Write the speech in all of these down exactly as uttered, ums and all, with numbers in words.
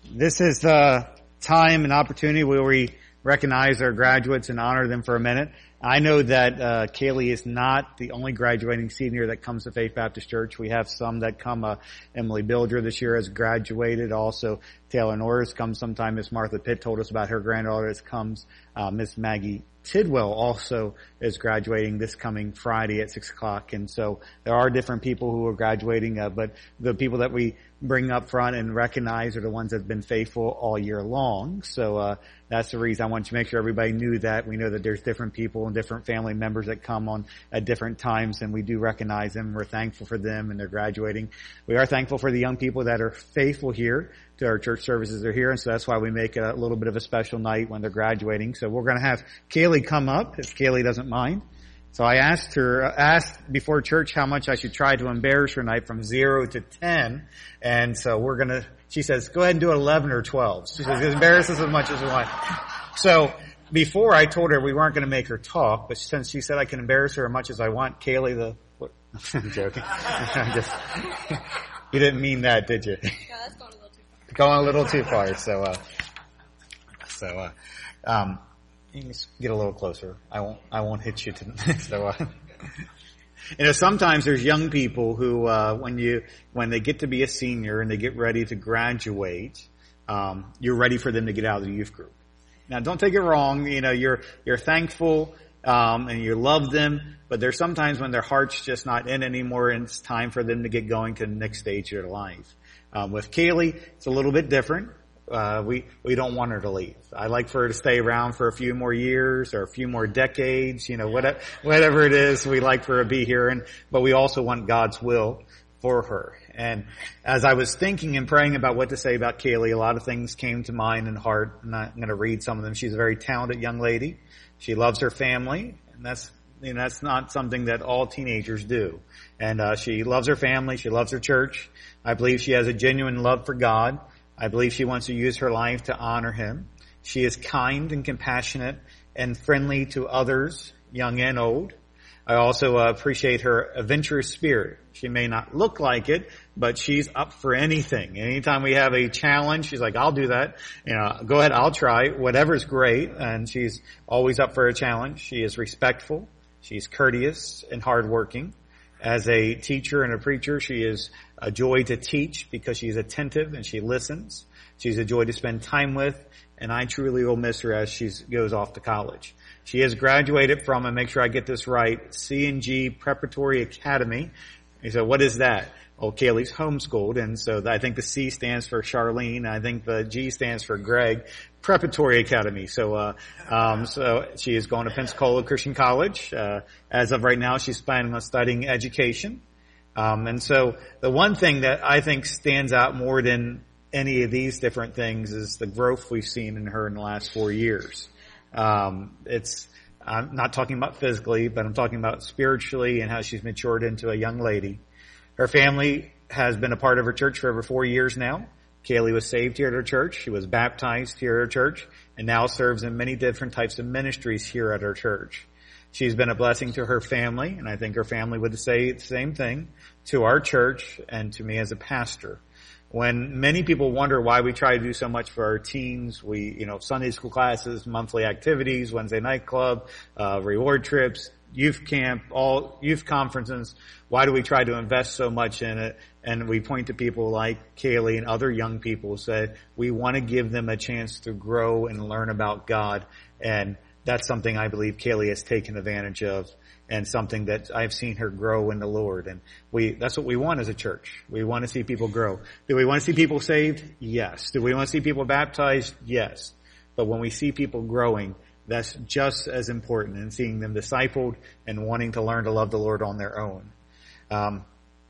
This is a time and opportunity where we recognize our graduates and honor them for a minute. I know that uh Kaylee is not the only graduating senior that comes to Faith Baptist Church. We have some that come. Uh, Emily Bilger this year has graduated. Also, Taylor Norris comes sometime. Miss Martha Pitt told us about her granddaughter that comes. Uh, Miss Maggie Tidwell also is graduating this coming Friday at six o'clock. And so there are different people who are graduating, uh, but the people that we bring up front and recognize are the ones that have been faithful all year long. So uh that's the reason I want to make sure everybody knew that. We know that there's different people and different family members that come on at different times, and we do recognize them. We're thankful for them and they're graduating. We are thankful for the young people that are faithful here to our church services. They're here, and so that's why we make it a little bit of a special night when they're graduating. So we're going to have Kaylee come up, if Kaylee doesn't mind. So I asked her, asked before church how much I should try to embarrass her tonight from zero to ten. And so we're going to, she says, go ahead and do eleven or twelve. She says, embarrass us as much as we want. So before I told her we weren't going to make her talk, but since she said I can embarrass her as much as I want, Kaylee, the, what? I'm joking. I'm just, you didn't mean that, did you? Yeah, that's going a little too far. Going a little too far. So, uh, so, uh, um, you can just get a little closer. I won't, I won't hit you to, so, uh, you know, sometimes there's young people who, uh, when you, when they get to be a senior and they get ready to graduate, um, you're ready for them to get out of the youth group. Now, don't take it wrong. You know, you're, you're thankful, um, and you love them, but there's sometimes when their heart's just not in anymore and it's time for them to get going to the next stage of their life. Um, with Kaylee, it's a little bit different. Uh, we, we don't want her to leave. I like for her to stay around for a few more years or a few more decades, you know, whatever, whatever it is, we like for her to be here. And, but we also want God's will for her. And as I was thinking and praying about what to say about Kaylee, a lot of things came to mind and heart, and I'm going to read some of them. She's a very talented young lady. She loves her family, and that's, you know, that's not something that all teenagers do. And, uh, she loves her family. She loves her church. I believe she has a genuine love for God. I believe she wants to use her life to honor Him. She is kind and compassionate and friendly to others, young and old. I also uh, appreciate her adventurous spirit. She may not look like it, but she's up for anything. Anytime we have a challenge, she's like, I'll do that. You know, go ahead, I'll try. Whatever's great. And she's always up for a challenge. She is respectful. She's courteous and hardworking. As a teacher and a preacher, she is a joy to teach because she's attentive and she listens. She's a joy to spend time with, and I truly will miss her as she goes off to college. She has graduated from, and make sure I get this right, C and G Preparatory Academy. And so what is that? Well, Kaylee's homeschooled, and so I think the C stands for Charlene. I think the G stands for Greg. Preparatory Academy. So, uh, um, so she is going to Pensacola Christian College. Uh, as of right now, she's planning on studying education. Um, and so the one thing that I think stands out more than any of these different things is the growth we've seen in her in the last four years. Um, it's, I'm not talking about physically, but I'm talking about spiritually and how she's matured into a young lady. Her family has been a part of her church for over four years now. Kaylee was saved here at her church. She was baptized here at her church and now serves in many different types of ministries here at her church. She's been a blessing to her family, and I think her family would say the same thing to our church and to me as a pastor. When many people wonder why we try to do so much for our teens, we, you know, Sunday school classes, monthly activities, Wednesday night club, uh, reward trips, youth camp, all youth conferences. Why do we try to invest so much in it? And we point to people like Kaylee and other young people who said we want to give them a chance to grow and learn about God. And that's something I believe Kaylee has taken advantage of, and something that I've seen her grow in the Lord. And we, that's what we want as a church. We want to see people grow. Do we want to see people saved? Yes. Do we want to see people baptized? Yes. But when we see people growing, that's just as important, and seeing them discipled and wanting to learn to love the Lord on their own. Um,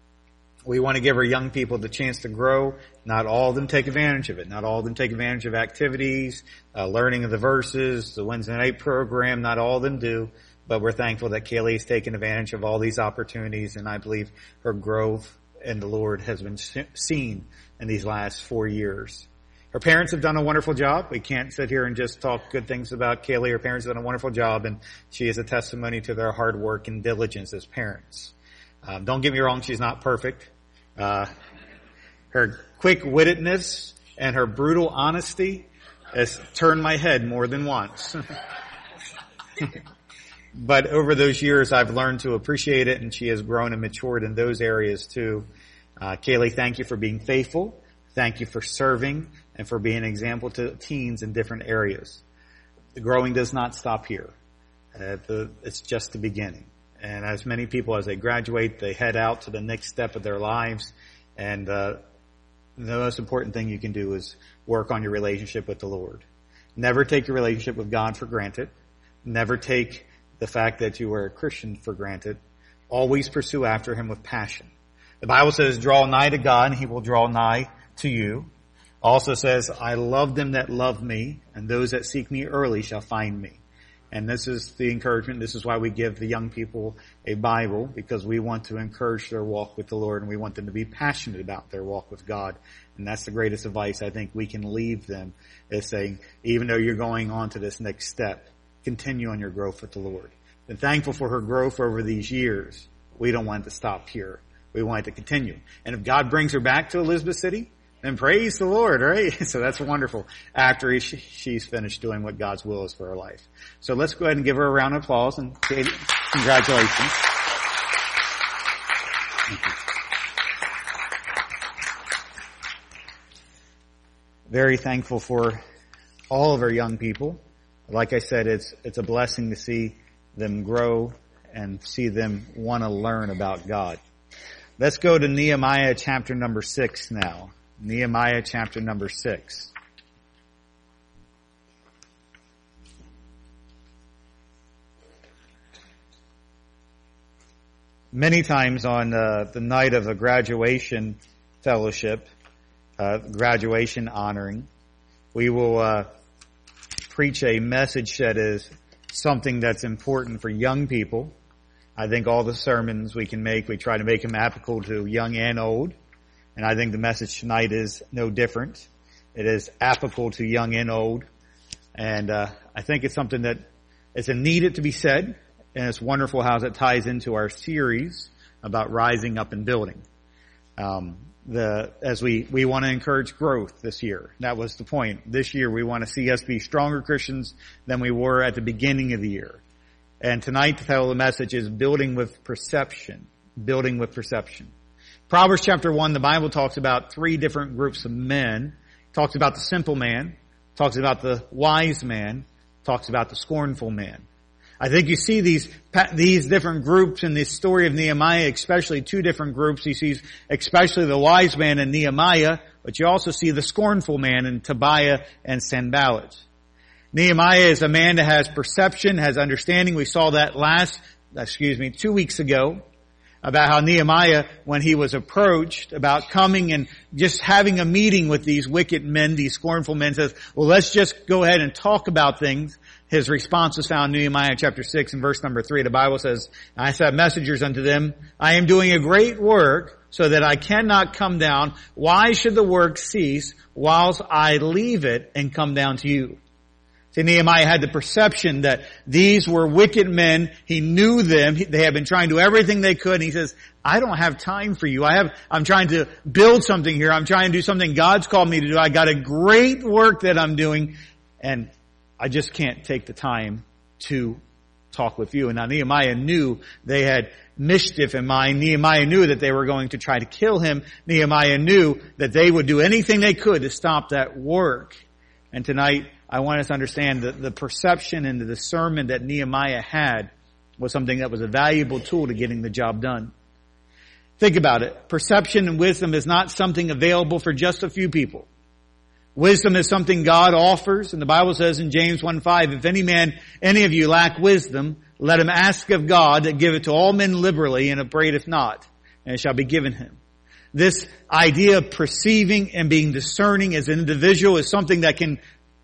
we want to give our young people the chance to grow. Not all of them take advantage of it. Not all of them take advantage of activities, uh, learning of the verses, the Wednesday night program. Not all of them do. But we're thankful that Kaylee has taken advantage of all these opportunities, and I believe her growth in the Lord has been seen in these last four years. Her parents have done a wonderful job. We can't sit here and just talk good things about Kaylee. Her parents have done a wonderful job, and she is a testimony to their hard work and diligence as parents. Um, don't get me wrong, she's not perfect. Uh, her quick-wittedness and her brutal honesty has turned my head more than once. But over those years, I've learned to appreciate it, and she has grown and matured in those areas too. Uh, Kaylee, thank you for being faithful. Thank you for serving and for being an example to teens in different areas. The growing does not stop here. Uh, the, it's just the beginning. And as many people, as they graduate, they head out to the next step of their lives. And uh, the most important thing you can do is work on your relationship with the Lord. Never take your relationship with God for granted. Never take the fact that you are a Christian for granted. Always pursue after Him with passion. The Bible says, draw nigh to God, and He will draw nigh to you. Also says, I love them that love me, and those that seek me early shall find me. And this is the encouragement. This is why we give the young people a Bible, because we want to encourage their walk with the Lord, and we want them to be passionate about their walk with God. And that's the greatest advice I think we can leave them, is saying, even though you're going on to this next step, continue on your growth with the Lord. And thankful for her growth over these years. We don't want it to stop here. We want it to continue. And if God brings her back to Elizabeth City, then praise the Lord, right? So that's wonderful after she's finished doing what God's will is for her life. So let's go ahead and give her a round of applause and say congratulations. Thank you. Very thankful for all of our young people. Like I said, it's it's a blessing to see them grow and see them want to learn about God. Let's go to Nehemiah chapter number six now. Nehemiah chapter number six. Many times on uh, the night of a graduation fellowship, uh, graduation honoring, we will uh, preach a message that is something that's important for young people. I think all the sermons we can make, we try to make them applicable to young and old. And I think the message tonight is no different. It is applicable to young and old. And uh, I think it's something that is needed to be said. And it's wonderful how it ties into our series about rising up and building. Um, the as we, we want to encourage growth this year. That was the point. This year we want to see us be stronger Christians than we were at the beginning of the year. And tonight the title of the message is Building with Perception. Building with Perception. Proverbs chapter one, the Bible talks about three different groups of men. It talks about the simple man, talks about the wise man, talks about the scornful man. I think you see these these different groups in this story of Nehemiah, especially two different groups. You see especially the wise man in Nehemiah, but you also see the scornful man in Tobiah and Sanballat. Nehemiah is a man that has perception, has understanding. We saw that last, excuse me, two weeks ago about how Nehemiah, when he was approached about coming and just having a meeting with these wicked men, these scornful men, says, well, let's just go ahead and talk about things. His response is found in Nehemiah chapter six and verse number three. The Bible says, I sent messengers unto them. I am doing a great work so that I cannot come down. Why should the work cease whilst I leave it and come down to you? See, Nehemiah had the perception that these were wicked men. He knew them. They had been trying to do everything they could. And he says, I don't have time for you. I have, I'm trying to build something here. I'm trying to do something God's called me to do. I got a great work that I'm doing. And I just can't take the time to talk with you. And now Nehemiah knew they had mischief in mind. Nehemiah knew that they were going to try to kill him. Nehemiah knew that they would do anything they could to stop that work. And tonight, I want us to understand that the perception and the discernment that Nehemiah had was something that was a valuable tool to getting the job done. Think about it. Perception and wisdom is not something available for just a few people. Wisdom is something God offers, and the Bible says in James one five, if any man, any of you lack wisdom, let him ask of God that giveth to all men liberally and upbraideth not, and it shall be given him. This idea of perceiving and being discerning as an individual is something that can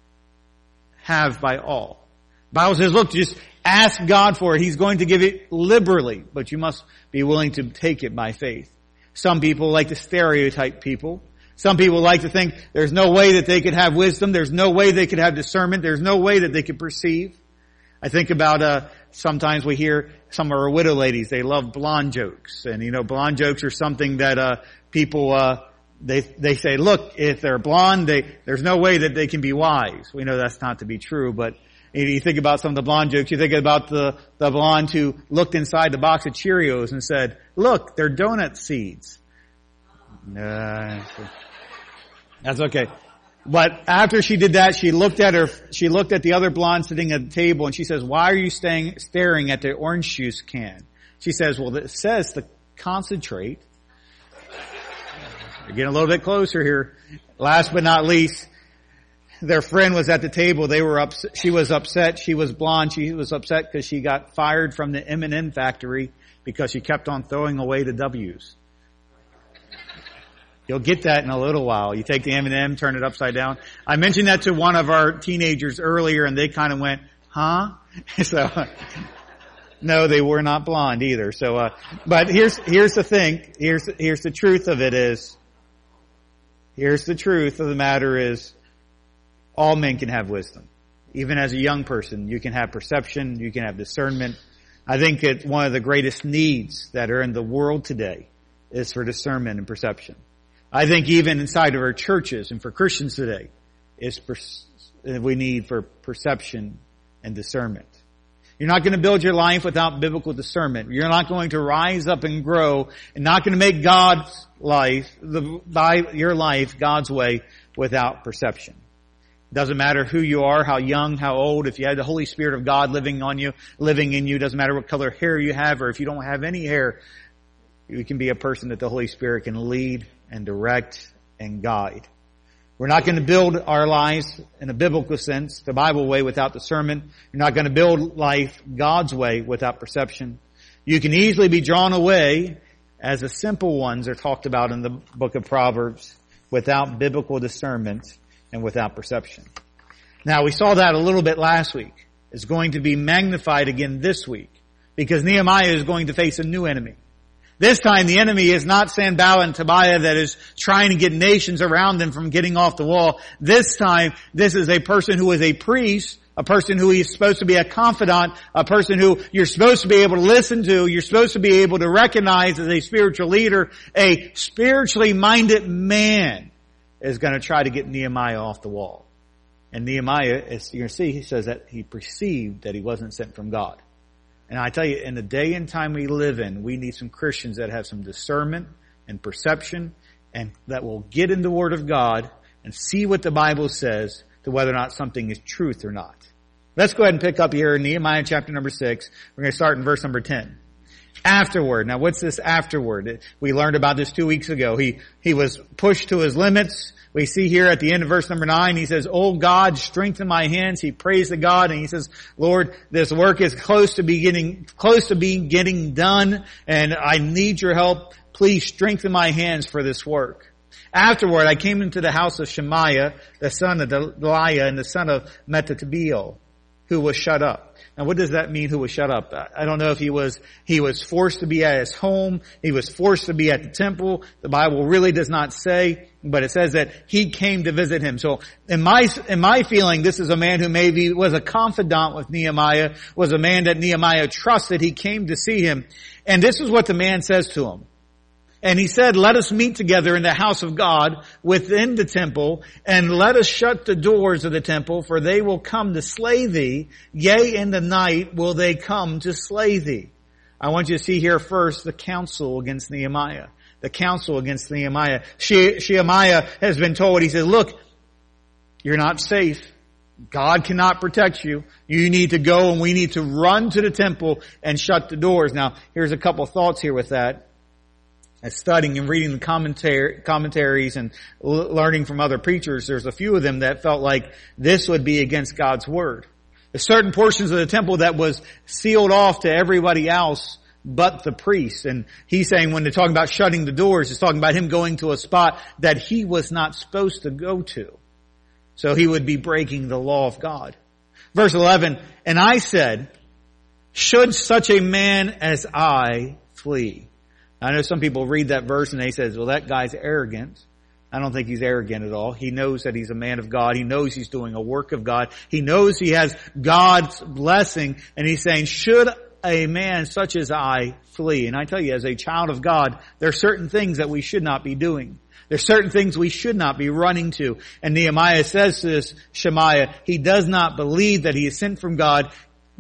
have by all. The Bible says, look, just ask God for it. He's going to give it liberally, but you must be willing to take it by faith. Some people like to stereotype people. Some people like to think there's no way that they could have wisdom. There's no way they could have discernment. There's no way that they could perceive. I think about, uh, sometimes we hear some of our widow ladies, they love blonde jokes. And, you know, blonde jokes are something that, uh, people, uh, they, they say, look, if they're blonde, they, there's no way that they can be wise. We know that's not to be true, but you think about some of the blonde jokes, you think about the, the blonde who looked inside the box of Cheerios and said, look, they're donut seeds. Uh, that's okay. But after she did that, she looked at her, she looked at the other blonde sitting at the table and she says, why are you staying, staring at the orange juice can? She says, well, it says to concentrate. We're getting a little bit closer here. Last but not least, their friend was at the table. They were upset. She was upset. She was blonde. She was upset because she got fired from the M and M factory because she kept on throwing away the W's. You'll get that in a little while. You take the M and M, turn it upside down. I mentioned that to one of our teenagers earlier and they kind of went, huh? So, no, they were not blonde either. So, uh, but here's, here's the thing. Here's, here's the truth of it is, here's the truth of the matter is, all men can have wisdom. Even as a young person, you can have perception, you can have discernment. I think that one of the greatest needs that are in the world today is for discernment and perception. I think even inside of our churches and for Christians today, is per- we need for perception and discernment. You're not going to build your life without biblical discernment. You're not going to rise up and grow and not going to make God's life, the, by your life, God's way without perception. Doesn't matter who you are, how young, how old, if you have the Holy Spirit of God living on you, living in you, doesn't matter what color hair you have or if you don't have any hair, you can be a person that the Holy Spirit can lead and direct and guide. We're not going to build our lives in a biblical sense, the Bible way, without discernment. You're not going to build life God's way without perception. You can easily be drawn away, as the simple ones are talked about in the book of Proverbs, without biblical discernment and without perception. Now, we saw that a little bit last week. It's going to be magnified again this week because Nehemiah is going to face a new enemy. This time the enemy is not Sanballat and Tobiah that is trying to get nations around them from getting off the wall. This time, this is a person who is a priest, a person who is supposed to be a confidant, a person who you're supposed to be able to listen to, you're supposed to be able to recognize as a spiritual leader. A spiritually minded man is going to try to get Nehemiah off the wall. And Nehemiah, as you're going to see, he says that he perceived that he wasn't sent from God. And I tell you, in the day and time we live in, we need some Christians that have some discernment and perception and that will get in the Word of God and see what the Bible says to whether or not something is truth or not. Let's go ahead and pick up here in Nehemiah chapter number six. We're going to start in verse number ten. Afterward. Now what's this afterward? We learned about this two weeks ago. He, he was pushed to his limits. We see here at the end of verse number nine, he says, "Oh God, strengthen my hands." He prays to God and he says, "Lord, this work is close to beginning, close to being getting done and I need your help. Please strengthen my hands for this work." Afterward, I came into the house of Shemaiah, the son of Delaiah and the son of Metathabeel, who was shut up. Now what does that mean, who was shut up? I don't know if he was, he was forced to be at his home. He was forced to be at the temple. The Bible really does not say, but it says that he came to visit him. So in my, in my feeling, this is a man who maybe was a confidant with Nehemiah, was a man that Nehemiah trusted. He came to see him. And this is what the man says to him. And he said, "Let us meet together in the house of God within the temple, and let us shut the doors of the temple, for they will come to slay thee. Yea, in the night will they come to slay thee." I want you to see here first the counsel against Nehemiah. The counsel against Nehemiah. She, Shemaiah has been told, he said, "Look, you're not safe. God cannot protect you. You need to go and we need to run to the temple and shut the doors." Now, here's a couple thoughts here with that. As studying and reading the commentary, commentaries and l- learning from other preachers, there's a few of them that felt like this would be against God's word. There's certain portions of the temple that was sealed off to everybody else but the priests. And he's saying when they're talking about shutting the doors, it's talking about him going to a spot that he was not supposed to go to. So he would be breaking the law of God. Verse eleven, "And I said, should such a man as I flee?" I know some people read that verse and they say, well, that guy's arrogant. I don't think he's arrogant at all. He knows that he's a man of God. He knows he's doing a work of God. He knows he has God's blessing. And he's saying, should a man such as I flee? And I tell you, as a child of God, there are certain things that we should not be doing. There's certain things we should not be running to. And Nehemiah says to this Shemaiah, he does not believe that he is sent from God.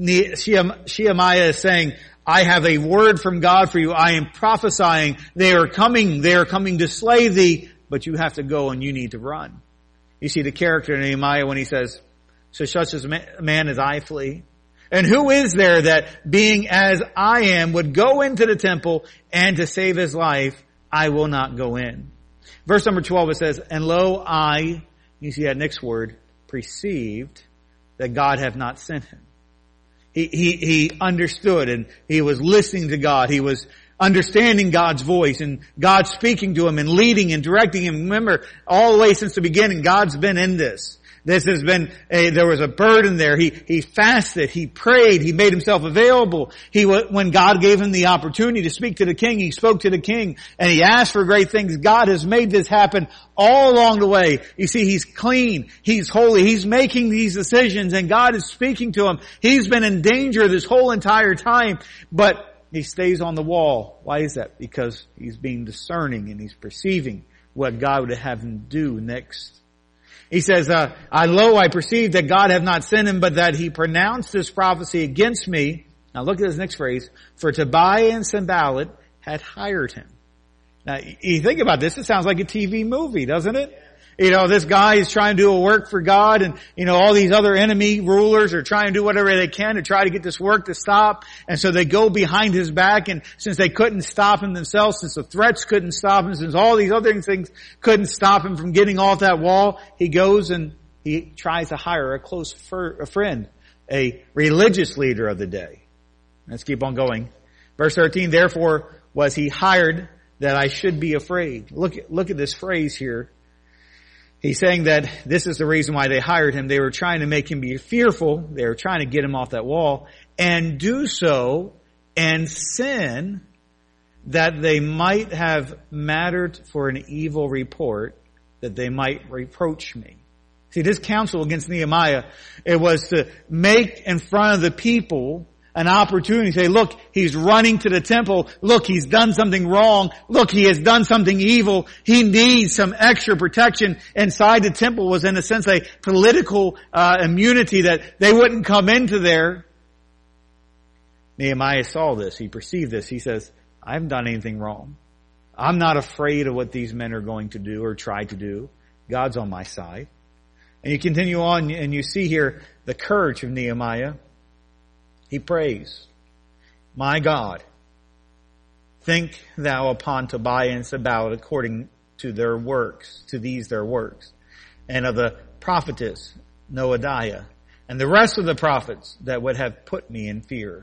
Shemaiah is saying, I have a word from God for you. I am prophesying. They are coming. They are coming to slay thee, but you have to go and you need to run. You see the character in Nehemiah when he says, so such as a man as I flee. And who is there that being as I am would go into the temple and to save his life, I will not go in. Verse number twelve, it says, and lo, I, you see that next word, perceived that God hath not sent him. He, he, he understood and he was listening to God. He was understanding God's voice and God speaking to him and leading and directing him. Remember, all the way since the beginning, God's been in this. This has been a, there was a burden there. He, he fasted. He prayed. He made himself available. He, when God gave him the opportunity to speak to the king, he spoke to the king and he asked for great things. God has made this happen all along the way. You see, he's clean. He's holy. He's making these decisions and God is speaking to him. He's been in danger this whole entire time, but he stays on the wall. Why is that? Because he's being discerning and he's perceiving what God would have him do next. He says, uh, I lo, I perceive that God hath not sent him, but that he pronounced this prophecy against me. Now look at this next phrase. For Tobiah and Sanballat had hired him. Now you think about this, it sounds like a T V movie, doesn't it? You know, this guy is trying to do a work for God and, you know, all these other enemy rulers are trying to do whatever they can to try to get this work to stop. And so they go behind his back, and since they couldn't stop him themselves, since the threats couldn't stop him, since all these other things couldn't stop him from getting off that wall, he goes and he tries to hire a close fr- a friend, a religious leader of the day. Let's keep on going. Verse thirteen, therefore was he hired that I should be afraid. Look, look at this phrase here. He's saying that this is the reason why they hired him. They were trying to make him be fearful. They were trying to get him off that wall and do so and sin that they might have mattered for an evil report, that they might reproach me. See, this counsel against Nehemiah, it was to make in front of the people an opportunity to say, look, he's running to the temple. Look, he's done something wrong. Look, he has done something evil. He needs some extra protection. Inside the temple was, in a sense, a political uh, immunity that they wouldn't come into there. Nehemiah saw this. He perceived this. He says, I haven't done anything wrong. I'm not afraid of what these men are going to do or try to do. God's on my side. And you continue on and you see here the courage of Nehemiah. He prays, my God, think thou upon Tobiah and Sanballat according to their works, to these their works, and of the prophetess Noadiah, and the rest of the prophets that would have put me in fear.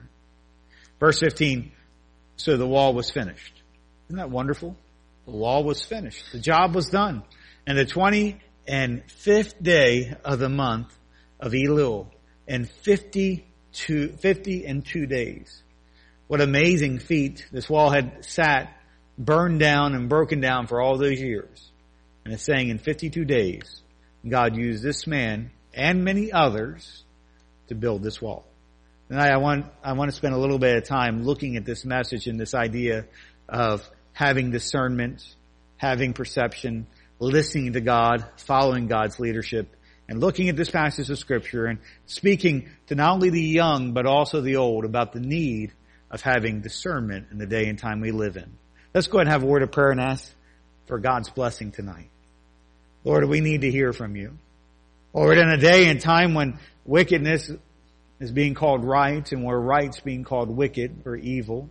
Verse fifteen, so the wall was finished. Isn't that wonderful? The wall was finished. The job was done. And the twenty and fifth day of the month of Elul, and fifty Two, fifty and two days. What amazing feat. This wall had sat, burned down and broken down for all those years. And it's saying in fifty-two days, God used this man and many others to build this wall. And I want, I want to spend a little bit of time looking at this message and this idea of having discernment, having perception, listening to God, following God's leadership, and looking at this passage of Scripture and speaking to not only the young but also the old about the need of having discernment in the day and time we live in. Let's go ahead and have a word of prayer and ask for God's blessing tonight. Lord, we need to hear from you. Lord, in a day and time when wickedness is being called right and where right's being called wicked or evil,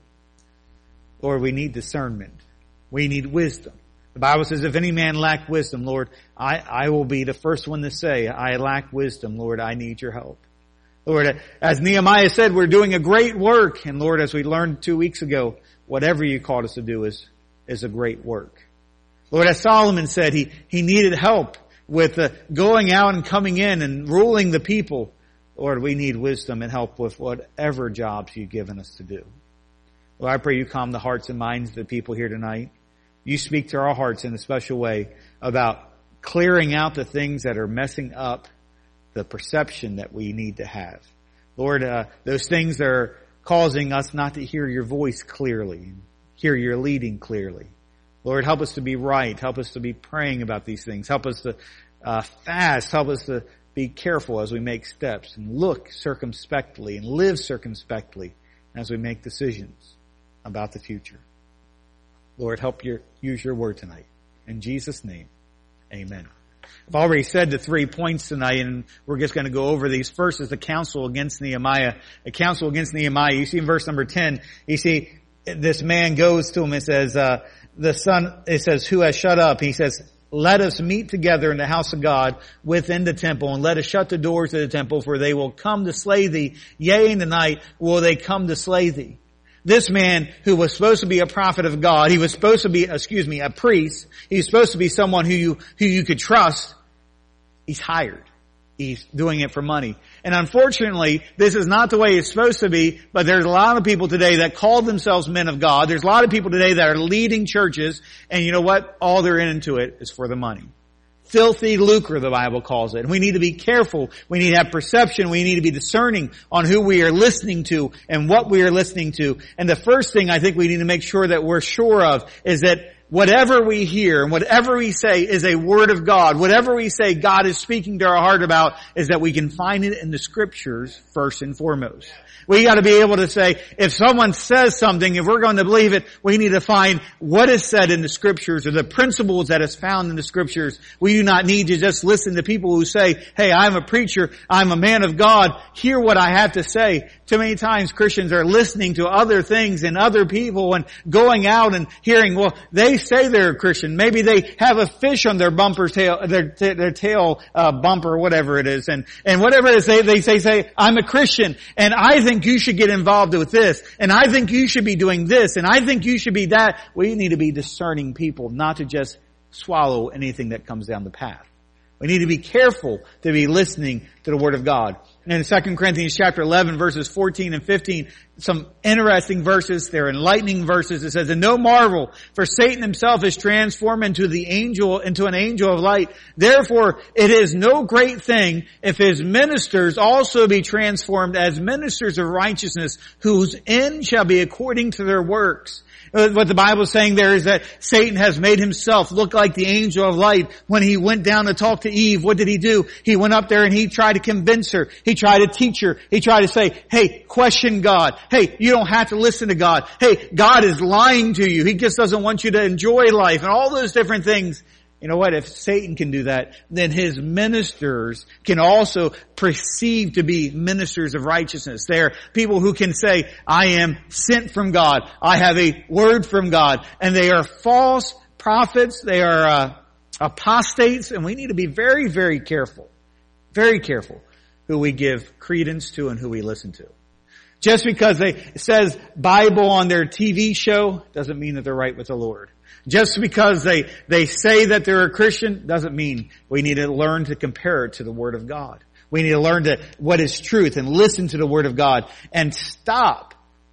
Lord, we need discernment. We need wisdom. The Bible says, if any man lack wisdom, Lord, I, I will be the first one to say, I lack wisdom. Lord, I need your help. Lord, as Nehemiah said, we're doing a great work. And Lord, as we learned two weeks ago, whatever you called us to do is, is a great work. Lord, as Solomon said, he, he needed help with uh, going out and coming in and ruling the people. Lord, we need wisdom and help with whatever jobs you've given us to do. Lord, I pray you calm the hearts and minds of the people here tonight. You speak to our hearts in a special way about clearing out the things that are messing up the perception that we need to have. Lord, uh, those things that are causing us not to hear your voice clearly, hear your leading clearly. Lord, help us to be right. Help us to be praying about these things. Help us to uh, fast. Help us to be careful as we make steps and look circumspectly and live circumspectly as we make decisions about the future. Lord, help your, use your word tonight. In Jesus' name, amen. I've already said the three points tonight, and we're just going to go over these. First is the counsel against Nehemiah. A counsel against Nehemiah. You see in verse number ten, you see this man goes to him and says, uh, the son, it says, who has shut up? He says, let us meet together in the house of God within the temple, and let us shut the doors of the temple, for they will come to slay thee. Yea, in the night will they come to slay thee. This man who was supposed to be a prophet of God, he was supposed to be, excuse me, a priest. He was supposed to be someone who you, who you could trust. He's hired. He's doing it for money. And unfortunately, this is not the way it's supposed to be, but there's a lot of people today that call themselves men of God. There's a lot of people today that are leading churches, and you know what? All they're into it is for the money. Filthy lucre, the Bible calls it. And we need to be careful. We need to have perception. We need to be discerning on who we are listening to and what we are listening to. And the first thing I think we need to make sure that we're sure of is that whatever we hear and whatever we say is a word of God. Whatever we say God is speaking to our heart about is that we can find it in the scriptures first and foremost. We got to be able to say, if someone says something, if we're going to believe it, we need to find what is said in the scriptures or the principles that is found in the scriptures. We do not need to just listen to people who say, hey, I'm a preacher, I'm a man of God, hear what I have to say. Too many times Christians are listening to other things and other people and going out and hearing, well, they say they're a Christian. Maybe they have a fish on their bumper tail, their, their tail, uh, bumper, whatever it is. And, and whatever it is, they, they say, say, I'm a Christian and I think you should get involved with this, and I think you should be doing this, and I think you should be that. We need to be discerning people, not to just swallow anything that comes down the path. We need to be careful to be listening to the Word of God. And in Second Corinthians chapter eleven, verses fourteen and fifteen, some interesting verses. They're enlightening verses. It says, and no marvel, for Satan himself is transformed into the angel, into an angel of light. Therefore, it is no great thing if his ministers also be transformed as ministers of righteousness, whose end shall be according to their works. What the Bible is saying there is that Satan has made himself look like the angel of light. When he went down to talk to Eve, what did he do? He went up there and he tried to convince her. He tried to teach her. He tried to say, hey, question God. Hey, you don't have to listen to God. Hey, God is lying to you. He just doesn't want you to enjoy life and all those different things. You know what? If Satan can do that, then his ministers can also perceive to be ministers of righteousness. They're people who can say, I am sent from God. I have a word from God. And they are false prophets. They are uh, apostates. And we need to be very, very careful, very careful who we give credence to and who we listen to. Just because they it says Bible on their T V show doesn't mean that they're right with the Lord. Just because they, they say that they're a Christian doesn't mean we need to learn to compare it to the Word of God. We need to learn to what is truth and listen to the Word of God and stop,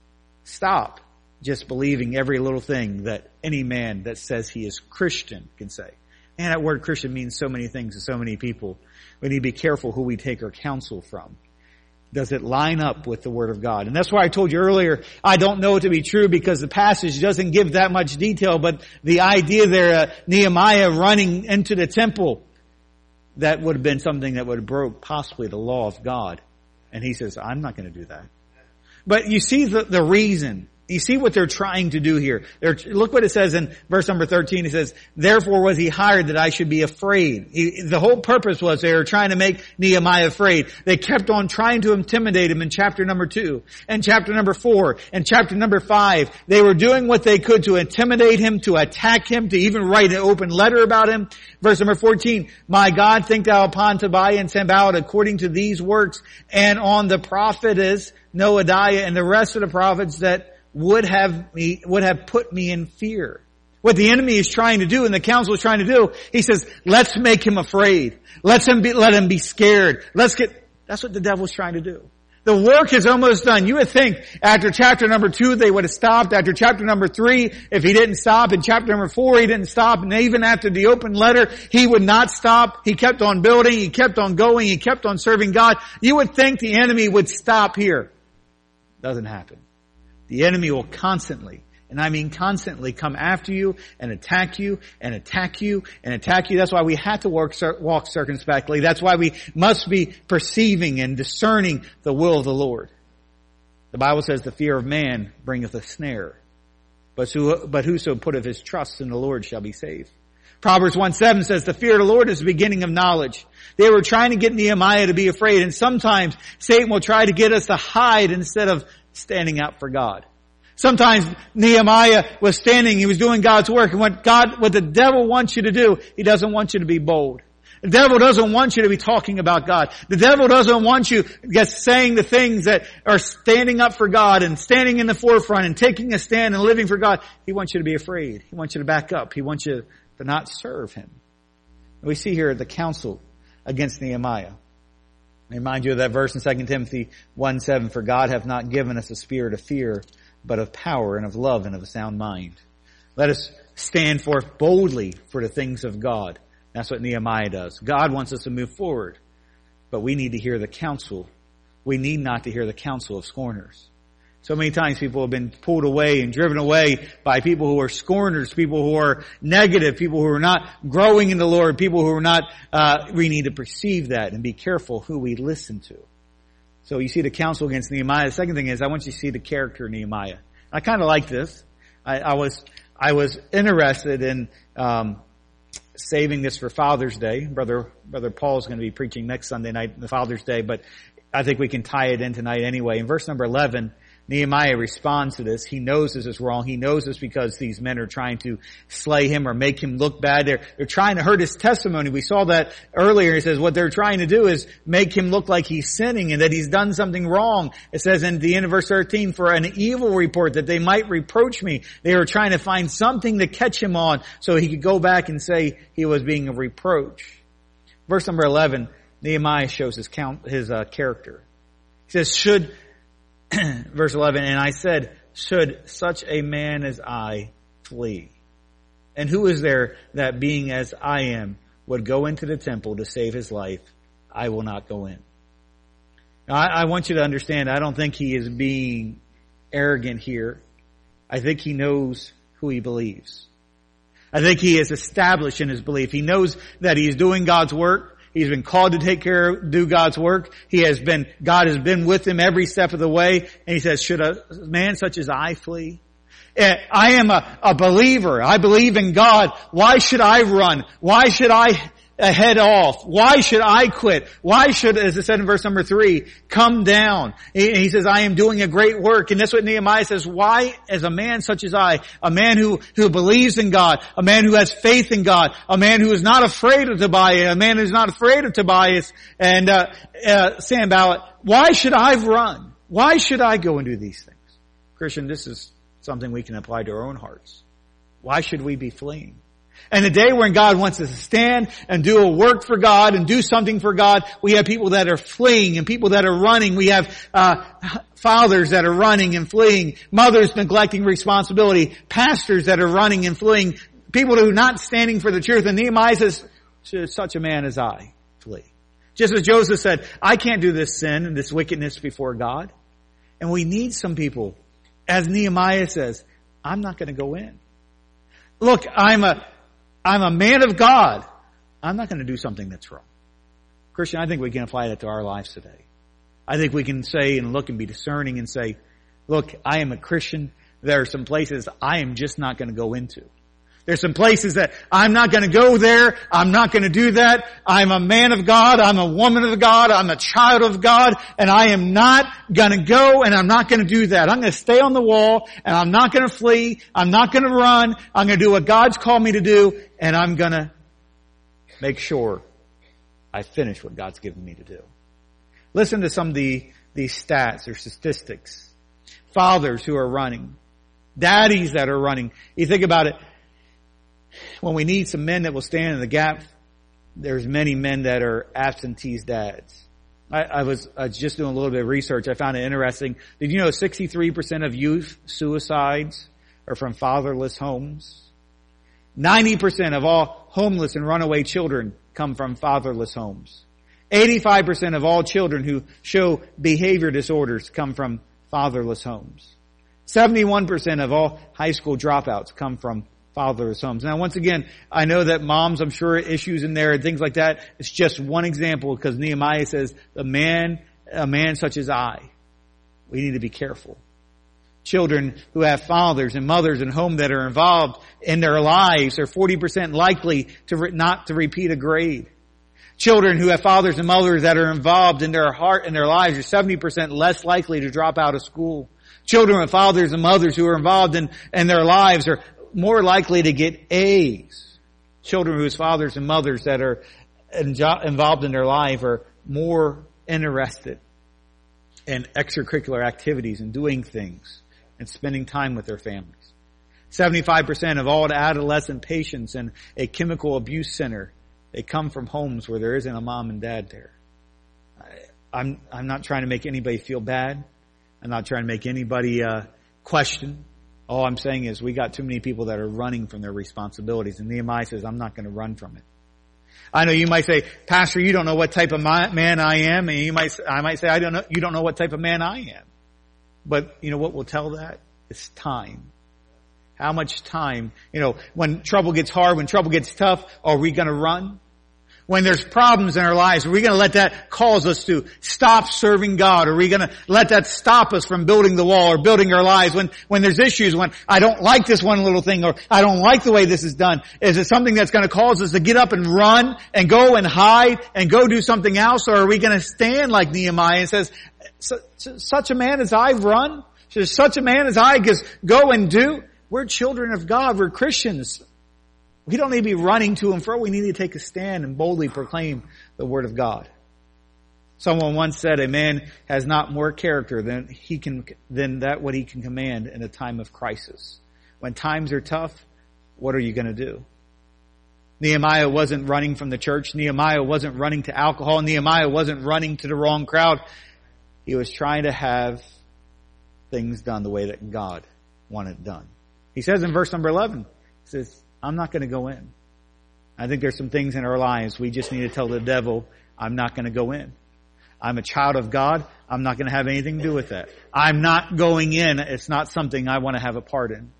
stop just believing every little thing that any man that says he is Christian can say. Man, that word Christian means so many things to so many people. We need to be careful who we take our counsel from. Does it line up with the Word of God? And that's why I told you earlier, I don't know it to be true because the passage doesn't give that much detail, but the idea there, uh, Nehemiah running into the temple, that would have been something that would have broke possibly the law of God. And he says, I'm not going to do that. But you see the, the reason. You see what they're trying to do here. They're, look what it says in verse number thirteen. It says, therefore was he hired that I should be afraid. He, the whole purpose was they were trying to make Nehemiah afraid. They kept on trying to intimidate him in chapter number two, and chapter number four, and chapter number five. They were doing what they could to intimidate him, to attack him, to even write an open letter about him. Verse number fourteen, my God, think thou upon Tobiah and Sanballat according to these works, and on the prophetess Noadiah and the rest of the prophets that would have me, would have put me in fear. What the enemy is trying to do and the council is trying to do, he says, let's make him afraid. Let's him be, let him be scared. Let's get, that's what the devil's trying to do. The work is almost done. You would think after chapter number two, they would have stopped. After chapter number three, if he didn't stop. In chapter number four, he didn't stop. And even after the open letter, he would not stop. He kept on building. He kept on going. He kept on serving God. You would think the enemy would stop here. Doesn't happen. The enemy will constantly and I mean constantly, come after you and attack you and attack you and attack you. That's why we have to walk, walk circumspectly. That's why we must be perceiving and discerning the will of the Lord. The Bible says the fear of man bringeth a snare, but who, but whoso putteth his trust in the Lord shall be saved. Proverbs one seven says the fear of the Lord is the beginning of knowledge. They were trying to get Nehemiah to be afraid, and sometimes Satan will try to get us to hide instead of standing out for God. Sometimes Nehemiah was standing, he was doing God's work, and what God, what the devil wants you to do, he doesn't want you to be bold. The devil doesn't want you to be talking about God. The devil doesn't want you just saying the things that are standing up for God and standing in the forefront and taking a stand and living for God. He wants you to be afraid. He wants you to back up. He wants you to not serve him. We see here the counsel against Nehemiah. I remind you of that verse in Second Timothy one seven, for God hath not given us a spirit of fear, but of power and of love and of a sound mind. Let us stand forth boldly for the things of God. That's what Nehemiah does. God wants us to move forward, but we need to hear the counsel. We need not to hear the counsel of scorners. So many times people have been pulled away and driven away by people who are scorners, people who are negative, people who are not growing in the Lord, people who are not, uh, we need to perceive that and be careful who we listen to. So you see the counsel against Nehemiah. The second thing is I want you to see the character of Nehemiah. I kind of like this. I, I was, I was interested in, um, saving this for Father's Day. Brother, Brother Paul's going to be preaching next Sunday night, the Father's Day, but I think we can tie it in tonight anyway. In verse number eleven, Nehemiah responds to this. He knows this is wrong. He knows this because these men are trying to slay him or make him look bad. They're, they're trying to hurt his testimony. We saw that earlier. He says what they're trying to do is make him look like he's sinning and that he's done something wrong. It says in the end of verse thirteen, for an evil report that they might reproach me. They were trying to find something to catch him on so he could go back and say he was being a reproach. Verse number eleven, Nehemiah shows his count, his uh, character. He says, should verse eleven, and I said, should such a man as I flee? And who is there that being as I am would go into the temple to save his life? I will not go in. Now, I, I want you to understand, I don't think he is being arrogant here. I think he knows who he believes. I think he is established in his belief. He knows that he is doing God's work. He's been called to take care of, do God's work. He has been, God has been with him every step of the way. And he says, should a man such as I flee? I am a, a believer. I believe in God. Why should I run? Why should I head off? Why should I quit? Why should, as it said in verse number three, come down? He says, I am doing a great work. And that's what Nehemiah says. Why, as a man such as I, a man who, who believes in God, a man who has faith in God, a man who is not afraid of Tobiah, a man who is not afraid of Tobias and, uh, uh, Sanballat, why should I run? Why should I go and do these things? Christian, this is something we can apply to our own hearts. Why should we be fleeing? And the day when God wants us to stand and do a work for God and do something for God, we have people that are fleeing and people that are running. We have uh fathers that are running and fleeing, mothers neglecting responsibility, pastors that are running and fleeing, people who are not standing for the truth. And Nehemiah says, should such a man as I flee? Just as Joseph said, I can't do this sin and this wickedness before God. And we need some people, as Nehemiah says, I'm not going to go in. Look, I'm a I'm a man of God. I'm not going to do something that's wrong. Christian, I think we can apply that to our lives today. I think we can say and look and be discerning and say, look, I am a Christian. There are some places I am just not going to go into. There's some places that I'm not going to go there. I'm not going to do that. I'm a man of God. I'm a woman of God. I'm a child of God. And I am not going to go and I'm not going to do that. I'm going to stay on the wall and I'm not going to flee. I'm not going to run. I'm going to do what God's called me to do. And I'm going to make sure I finish what God's given me to do. Listen to some of the, these stats or statistics. Fathers who are running. Daddies that are running. You think about it. When we need some men that will stand in the gap, there's many men that are absentees dads. I, I was I was just doing a little bit of research. I found it interesting. Did you know sixty-three percent of youth suicides are from fatherless homes? ninety percent of all homeless and runaway children come from fatherless homes. eighty-five percent of all children who show behavior disorders come from fatherless homes. seventy-one percent of all high school dropouts come from fatherless homes. Now, once again, I know that moms, I'm sure, issues in there and things like that. It's just one example because Nehemiah says, "A man, a man such as I." We need to be careful. Children who have fathers and mothers in home that are involved in their lives are forty percent likely to re- not to repeat a grade. Children who have fathers and mothers that are involved in their heart and their lives are seventy percent less likely to drop out of school. Children with fathers and mothers who are involved in, in their lives are more likely to get A's. Children whose fathers and mothers that are involved in their life are more interested in extracurricular activities and doing things and spending time with their families. seventy-five percent of all adolescent patients in a chemical abuse center, they come from homes where there isn't a mom and dad there. I, I'm, I'm not trying to make anybody feel bad. I'm not trying to make anybody uh, question. All I'm saying is we got too many people that are running from their responsibilities. And Nehemiah says, I'm not going to run from it. I know you might say, Pastor, you don't know what type of man I am. And you might, I might say, I don't know, you don't know what type of man I am. But you know what will tell that? It's time. How much time? You know, when trouble gets hard, when trouble gets tough, are we going to run? When there's problems in our lives, are we going to let that cause us to stop serving God? Are we going to let that stop us from building the wall or building our lives? When, when there's issues, when I don't like this one little thing or I don't like the way this is done, is it something that's going to cause us to get up and run and go and hide and go do something else? Or are we going to stand like Nehemiah and says, such a man as I run? Such a man as I just go and do? We're children of God. We're Christians. We don't need to be running to and fro. We need to take a stand and boldly proclaim the Word of God. Someone once said, a man has not more character than he can, than that what he can command in a time of crisis. When times are tough, what are you going to do? Nehemiah wasn't running from the church. Nehemiah wasn't running to alcohol. Nehemiah wasn't running to the wrong crowd. He was trying to have things done the way that God wanted it done. He says in verse number eleven, he says, I'm not going to go in. I think there's some things in our lives we just need to tell the devil, I'm not going to go in. I'm a child of God. I'm not going to have anything to do with that. I'm not going in. It's not something I want to have a part in.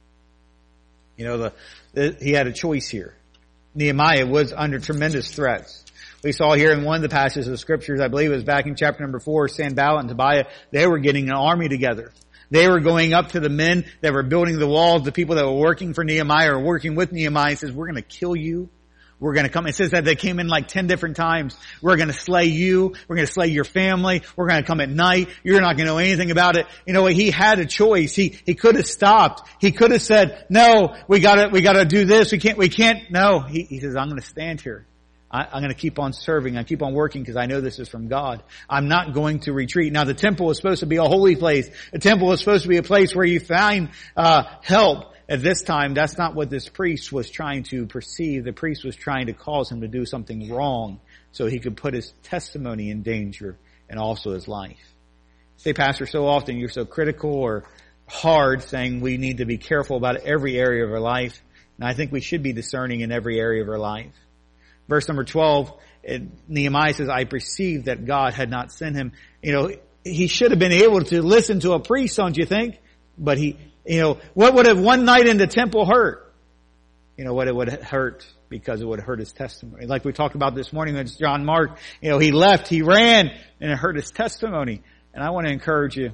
You know, the, the he had a choice here. Nehemiah was under tremendous threats. We saw here in one of the passages of scriptures, I believe it was back in chapter number four, Sanballat and Tobiah, they were getting an army together. They were going up to the men that were building the walls, the people that were working for Nehemiah or working with Nehemiah. It says, we're going to kill you. We're going to come. It says that they came in like ten different times. We're going to slay you. We're going to slay your family. We're going to come at night. You're not going to know anything about it. You know, he had a choice. He, he could have stopped. He could have said, no, we gotta, we gotta do this. We can't, we can't. No, he, he says, I'm going to stand here. I, I'm going to keep on serving. I keep on working because I know this is from God. I'm not going to retreat. Now the temple was supposed to be a holy place. The temple was supposed to be a place where you find, uh, help. At this time, that's not what this priest was trying to perceive. The priest was trying to cause him to do something wrong so he could put his testimony in danger and also his life. Say, Pastor, so often you're so critical or hard saying we need to be careful about every area of our life. And I think we should be discerning in every area of our life. Verse number twelve, it, Nehemiah says, I perceived that God had not sent him. You know, he should have been able to listen to a priest, don't you think? But he, you know, what would have one night in the temple hurt? You know, what it would hurt because it would hurt his testimony. Like we talked about this morning with John Mark, you know, he left, he ran, and it hurt his testimony. And I want to encourage you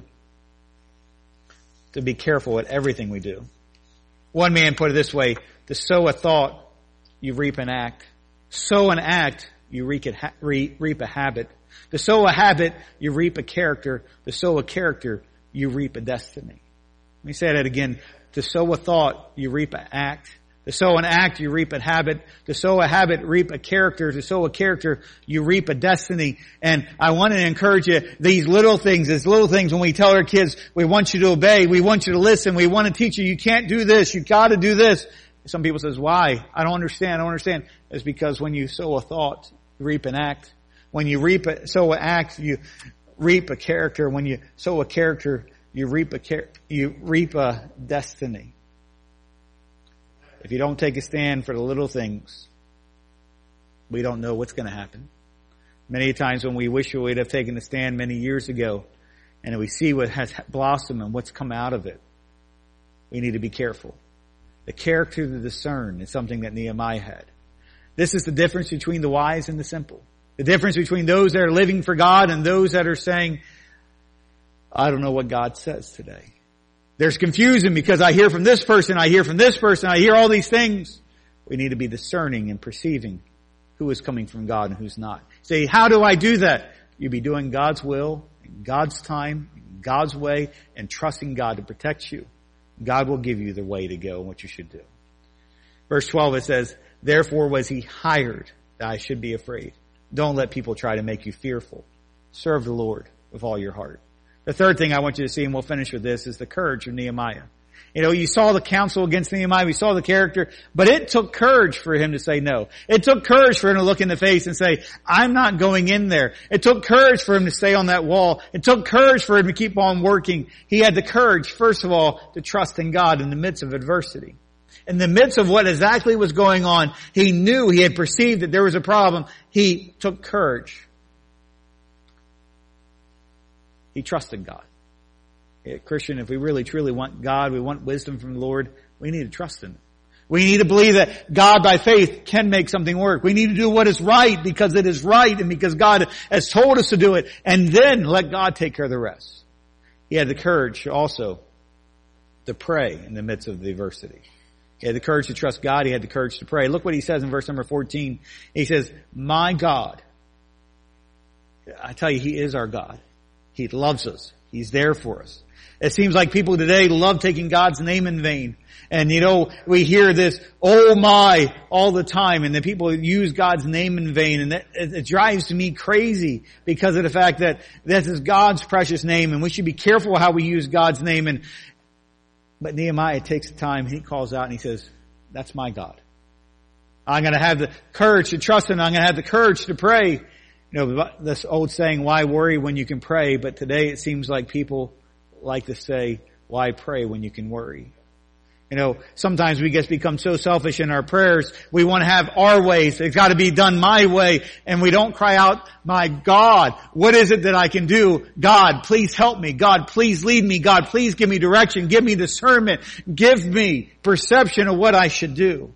to be careful at everything we do. One man put it this way, to sow a thought, you reap an act. Sow an act, you reap a habit. To sow a habit, you reap a character. To sow a character, you reap a destiny. Let me say that again. To sow a thought, you reap an act. To sow an act, you reap a habit. To sow a habit, reap a character. To sow a character, you reap a destiny. And I want to encourage you, these little things, these little things when we tell our kids, we want you to obey, we want you to listen, we want to teach you, you can't do this, you got to do this. Some people says, why? I don't understand, I don't understand. It's because when you sow a thought, you reap an act. When you reap a, sow an act, you reap a character. When you sow a character, you reap a char- you reap a destiny. If you don't take a stand for the little things, we don't know what's going to happen. Many times when we wish we would have taken a stand many years ago, and we see what has blossomed and what's come out of it, we need to be careful. The character to discern is something that Nehemiah had. This is the difference between the wise and the simple. The difference between those that are living for God and those that are saying, I don't know what God says today. There's confusion because I hear from this person, I hear from this person, I hear all these things. We need to be discerning and perceiving who is coming from God and who's not. Say, how do I do that? You be doing God's will, in God's time, in God's way, and trusting God to protect you. God will give you the way to go and what you should do. Verse twelve, it says, therefore was he hired that I should be afraid. Don't let people try to make you fearful. Serve the Lord with all your heart. The third thing I want you to see, and we'll finish with this, is the courage of Nehemiah. You know, you saw the counsel against Nehemiah, we saw the character, but it took courage for him to say no. It took courage for him to look in the face and say, I'm not going in there. It took courage for him to stay on that wall. It took courage for him to keep on working. He had the courage, first of all, to trust in God in the midst of adversity. In the midst of what exactly was going on, he knew, he had perceived that there was a problem. He took courage. He trusted God. Yeah, Christian, if we really truly want God, we want wisdom from the Lord, we need to trust Him. We need to believe that God by faith can make something work. We need to do what is right because it is right and because God has told us to do it, and then let God take care of the rest. He had the courage also to pray in the midst of the adversity. He had the courage to trust God. He had the courage to pray. Look what he says in verse number fourteen. He says, my God. I tell you, He is our God. He loves us. He's there for us. It seems like people today love taking God's name in vain. And you know, we hear this, oh my, all the time. And the people use God's name in vain. And that, it, it drives me crazy because of the fact that this is God's precious name. And we should be careful how we use God's name. And But Nehemiah takes the time, he calls out and he says, that's my God. I'm going to have the courage to trust Him. I'm going to have the courage to pray. You know, this old saying, why worry when you can pray? But today it seems like people like to say, why pray when you can worry? You know, sometimes we just become so selfish in our prayers. We want to have our ways. It's got to be done my way. And we don't cry out, my God, what is it that I can do? God, please help me. God, please lead me. God, please give me direction. Give me discernment. Give me perception of what I should do.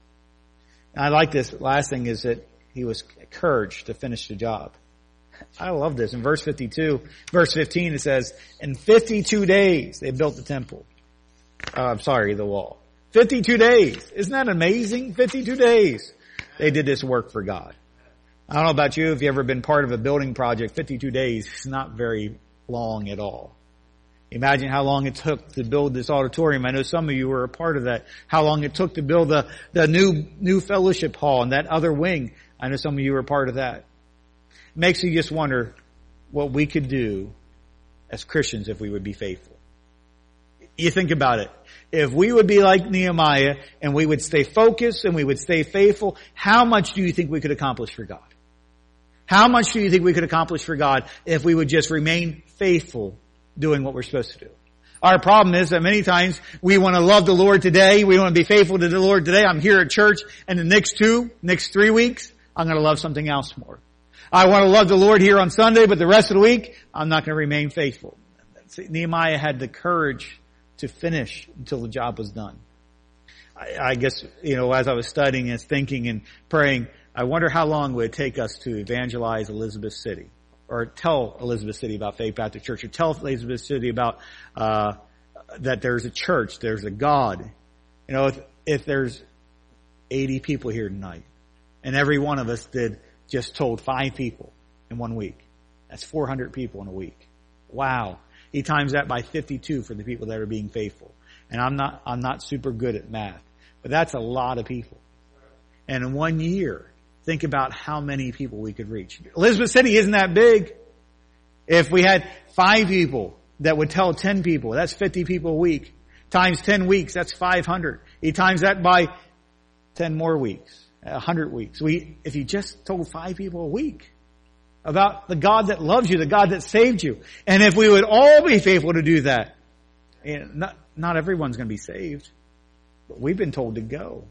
And I like this last thing is that he was encouraged to finish the job. I love this. In verse fifty-two, verse fifteen, it says, in fifty-two days they built the temple. Uh, I'm sorry, the wall. fifty-two days. Isn't that amazing? fifty-two days. They did this work for God. I don't know about you, if you've ever been part of a building project, fifty-two days is not very long at all. Imagine how long it took to build this auditorium. I know some of you were a part of that. How long it took to build the, the new, new fellowship hall and that other wing. I know some of you were a part of that. It makes you just wonder what we could do as Christians if we would be faithful. You think about it. If we would be like Nehemiah and we would stay focused and we would stay faithful, how much do you think we could accomplish for God? How much do you think we could accomplish for God if we would just remain faithful doing what we're supposed to do? Our problem is that many times we want to love the Lord today. We want to be faithful to the Lord today. I'm here at church, and the next two, next three weeks, I'm going to love something else more. I want to love the Lord here on Sunday, but the rest of the week, I'm not going to remain faithful. See, Nehemiah had the courage to finish until the job was done. I, I guess, you know, as I was studying and thinking and praying, I wonder how long would it take us to evangelize Elizabeth City, or tell Elizabeth City about Faith Baptist Church, or tell Elizabeth City about uh that there's a church, there's a God. You know, if, if there's eighty people here tonight, and every one of us did just told five people in one week, that's four hundred people in a week. Wow. He times that by fifty-two for the people that are being faithful. And I'm not, I'm not super good at math, but that's a lot of people. And in one year, think about how many people we could reach. Elizabeth City isn't that big. If we had five people that would tell ten people, that's fifty people a week. Times ten weeks, that's five hundred. He times that by ten more weeks, one hundred weeks. We, if you just told five people a week about the God that loves you, the God that saved you. And if we would all be faithful to do that, not, not everyone's going to be saved, but we've been told to go.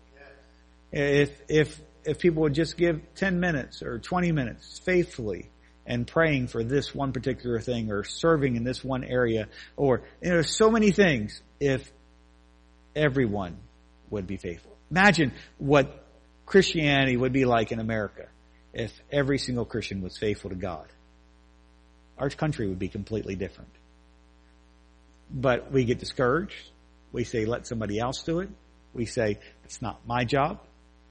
If, if, if people would just give ten minutes or twenty minutes faithfully and praying for this one particular thing, or serving in this one area, or, you know, there's so many things. If everyone would be faithful. Imagine what Christianity would be like in America if every single Christian was faithful to God. Our country would be completely different. But we get discouraged. We say, let somebody else do it. We say, it's not my job.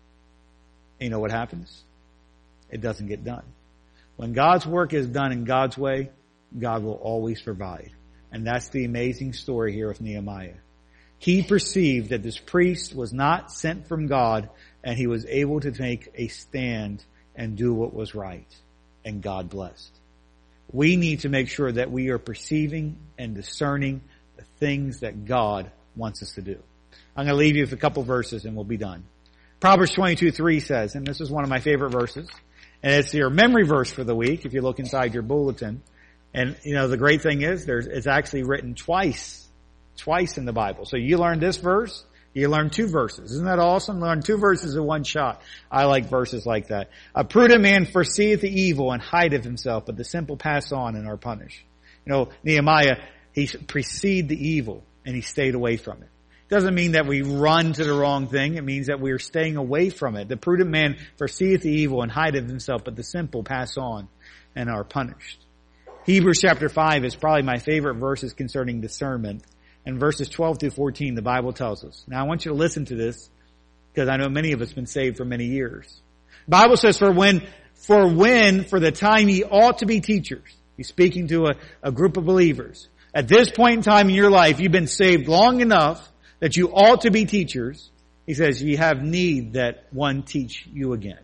And you know what happens? It doesn't get done. When God's work is done in God's way, God will always provide. And that's the amazing story here with Nehemiah. He perceived that this priest was not sent from God, and he was able to make a stand and do what was right. And God blessed. We need to make sure that we are perceiving and discerning the things that God wants us to do. I'm going to leave you with a couple verses and we'll be done. Proverbs twenty-two three says, and this is one of my favorite verses, and it's your memory verse for the week if you look inside your bulletin. And, you know, the great thing is there's, it's actually written twice, twice in the Bible. So you learn this verse, you learn two verses. Isn't that awesome? Learn two verses in one shot. I like verses like that. A prudent man foreseeth the evil and hideth himself, but the simple pass on and are punished. You know, Nehemiah, he preceded the evil and he stayed away from it. Doesn't mean that we run to the wrong thing. It means that we're staying away from it. The prudent man foreseeth the evil and hideth himself, but the simple pass on and are punished. Hebrews chapter five is probably my favorite verses concerning discernment. In verses twelve through fourteen, the Bible tells us. Now I want you to listen to this because I know many of us have been saved for many years. The Bible says, for when, for when, for the time ye ought to be teachers. He's speaking to a, a group of believers. At this point in time in your life, you've been saved long enough that you ought to be teachers. He says, ye have need that one teach you again,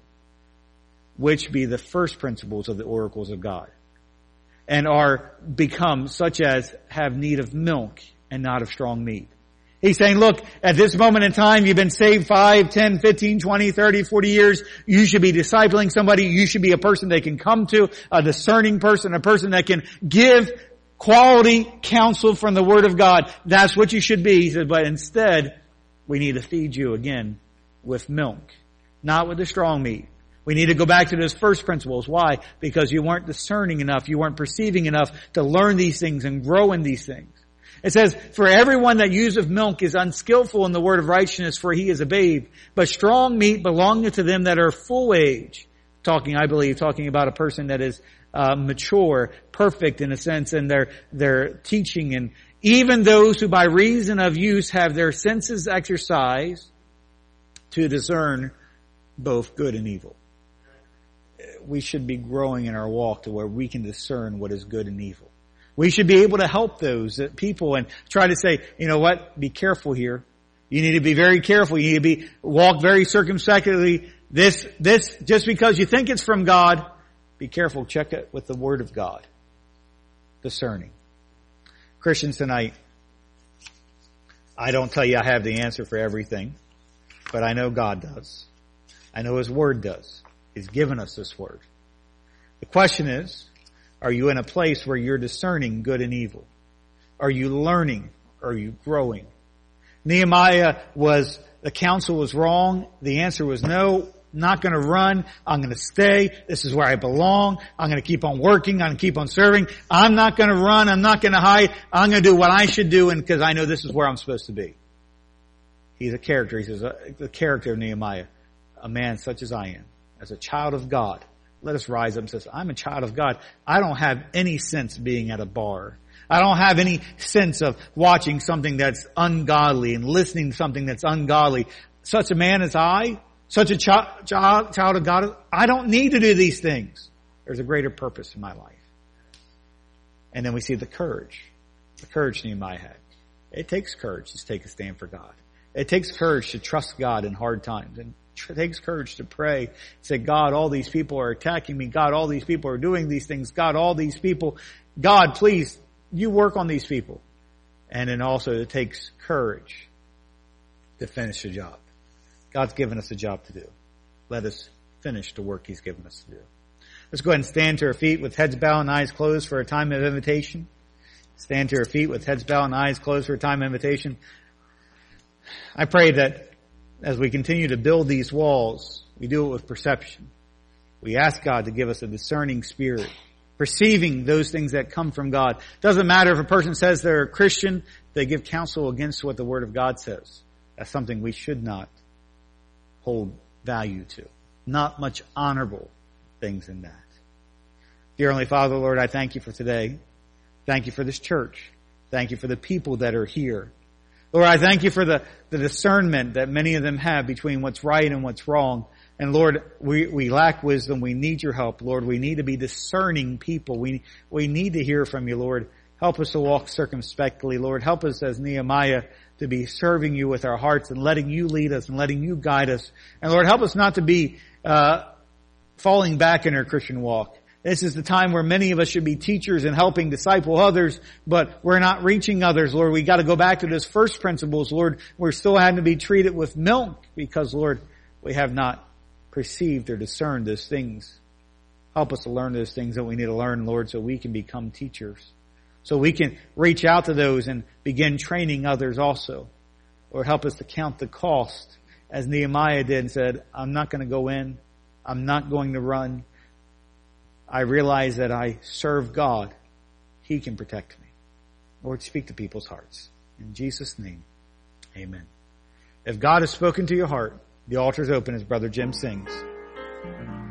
which be the first principles of the oracles of God, and are become such as have need of milk and not of strong meat. He's saying, look, at this moment in time, you've been saved five, ten, fifteen, twenty, thirty, forty years. You should be discipling somebody. You should be a person they can come to, a discerning person, a person that can give quality counsel from the Word of God. That's what you should be. He said, but instead, we need to feed you again with milk, not with the strong meat. We need to go back to those first principles. Why? Because you weren't discerning enough. You weren't perceiving enough to learn these things and grow in these things. It says, for everyone that useth milk is unskillful in the word of righteousness, for he is a babe. But strong meat belongeth to them that are full age. Talking, I believe, talking about a person that is uh, mature, perfect in a sense in their, their teaching. And even those who by reason of use have their senses exercised to discern both good and evil. We should be growing in our walk to where we can discern what is good and evil. We should be able to help those people and try to say, you know what, be careful here. You need to be very careful. You need to be, walk very circumspectly. This, this, just because you think it's from God, be careful. Check it with the Word of God. Discerning. Christians tonight, I don't tell you I have the answer for everything, but I know God does. I know His Word does. He's given us this Word. The question is, are you in a place where you're discerning good and evil? Are you learning? Are you growing? Nehemiah was, the counsel was wrong. The answer was no, not going to run. I'm going to stay. This is where I belong. I'm going to keep on working. I'm going to keep on serving. I'm not going to run. I'm not going to hide. I'm going to do what I should do and because I know this is where I'm supposed to be. He's a character. He says, the character of Nehemiah, a man such as I am, as a child of God. Let us rise up and say, I'm a child of God. I don't have any sense being at a bar. I don't have any sense of watching something that's ungodly and listening to something that's ungodly. Such a man as I, such a child, child, child of God, I don't need to do these things. There's a greater purpose in my life. And then we see the courage. The courage Nehemiah had. It takes courage to take a stand for God. It takes courage to trust God in hard times. And it takes courage to pray. Say, God, all these people are attacking me. God, all these people are doing these things. God, all these people. God, please, you work on these people. And then also it takes courage to finish the job. God's given us a job to do. Let us finish the work He's given us to do. Let's go ahead and stand to our feet with heads bowed and eyes closed for a time of invitation. Stand to our feet with heads bowed and eyes closed for a time of invitation. I pray that as we continue to build these walls, we do it with perception. We ask God to give us a discerning spirit Perceiving those things that come from God. Doesn't matter if a person says they're a Christian, they give counsel against what the Word of God says. That's something we should not hold value to. Not much honorable things in that. Dear Heavenly Father, Lord, I thank you for today. Thank you for this church. Thank you for the people that are here. Lord, I thank you for the, the discernment that many of them have between what's right and what's wrong. And Lord, we, we lack wisdom. We need your help. Lord, we need to be discerning people. We, we need to hear from you, Lord. Help us to walk circumspectly, Lord. Help us as Nehemiah to be serving you with our hearts and letting you lead us and letting you guide us. And Lord, help us not to be, uh, falling back in our Christian walk. This is the time where many of us should be teachers and helping disciple others, but we're not reaching others, Lord. We got to go back to those first principles, Lord. We're still having to be treated with milk because, Lord, we have not perceived or discerned those things. Help us to learn those things that we need to learn, Lord, so we can become teachers. So we can reach out to those and begin training others also. Lord, help us to count the cost, as Nehemiah did and said, I'm not going to go in. I'm not going to run. I realize that I serve God. He can protect me. Lord, speak to people's hearts. In Jesus' name, amen. If God has spoken to your heart, the altar is open as Brother Jim sings.